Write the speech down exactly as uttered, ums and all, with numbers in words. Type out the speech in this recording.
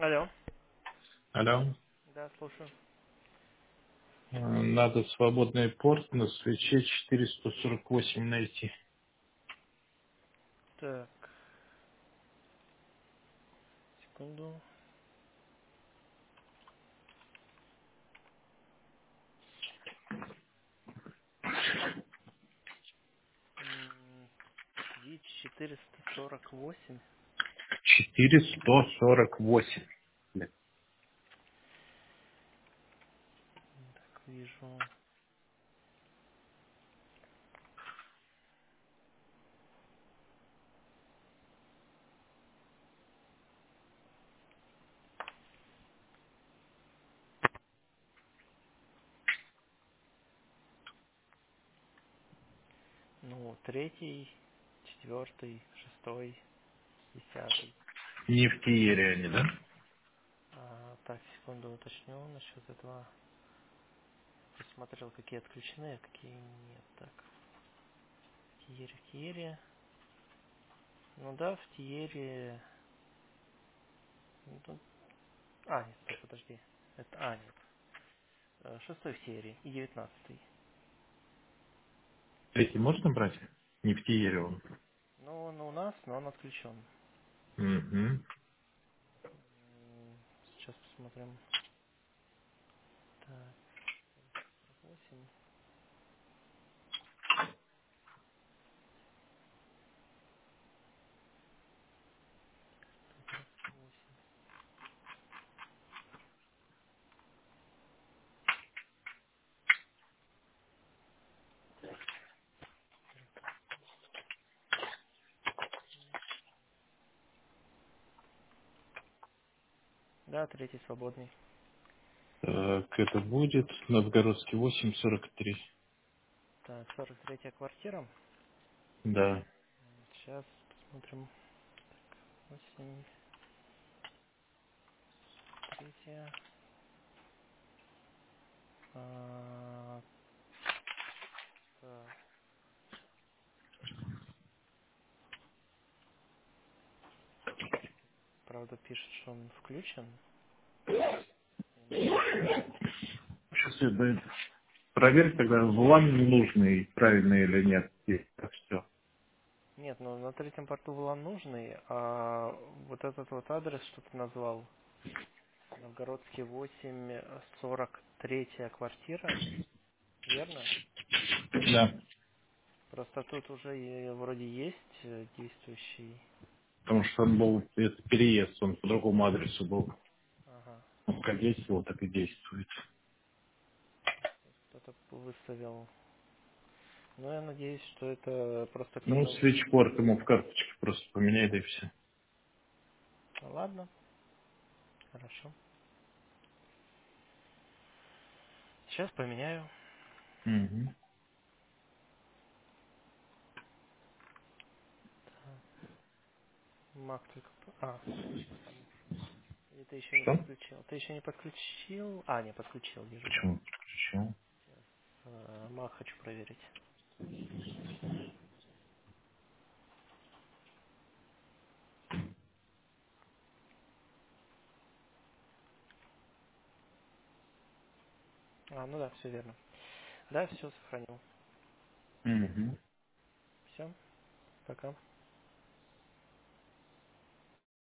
Алло. Алло. Да, слушаю. Э, Надо свободный порт на свече четыреста сорок восемь найти. Так, секунду. М, ви четыреста сорок восемь. четыреста сорок восемь. Блин. Так, вижу. Ну, третий, четвертый, шестой, десятый. Не в Киере они, да? А, так, секунду уточню насчет этого. Посмотрел, какие отключены, а какие нет. Так, в Тиере, в Тиере. Ну да, в Тиере... ну, тут- А, нет, стоп, подожди. Это... А, нет. Э, Шестой в серии и девятнадцатый. Третий можно брать? Не в Киере он. Ну, он у нас, но он отключен. Угу. М, Сейчас посмотрим. Так, восемь, двадцать восемь. Да, третий свободный. Так, это будет Новгородский восемь сорок три. Так, сорок третья квартира. Да. Сейчас посмотрим. Восемь, третья. А, так, правда пишет, что он включен. Я не знаю почему. Сейчас я да, проверь тогда, ван нужный, правильно или нет. И так все. Нет, ну на третьем порту была нужный, а вот этот вот адрес, что ты назвал, Новгородский восемь, сорок третья квартира, верно? Да. Просто тут уже и вроде есть э, действующий. Потому что он был, это переезд, он по другому адресу был. Ага. Он как действовал, так и действует. Кто-то выставил. Ну, я надеюсь, что это просто Ну, кто-то... свечпорт ему в карточке просто поменяй, да и все. Ну, ладно, хорошо. Сейчас поменяю. Угу. Мак только... п- А, сейчас там... Или ты еще не Что? подключил? Ты еще не подключил? А, не, подключил, вижу, да. Почему подключил? Э, Мак хочу проверить. А, ну да, все верно. Да, все сохранил. Угу. Все, пока.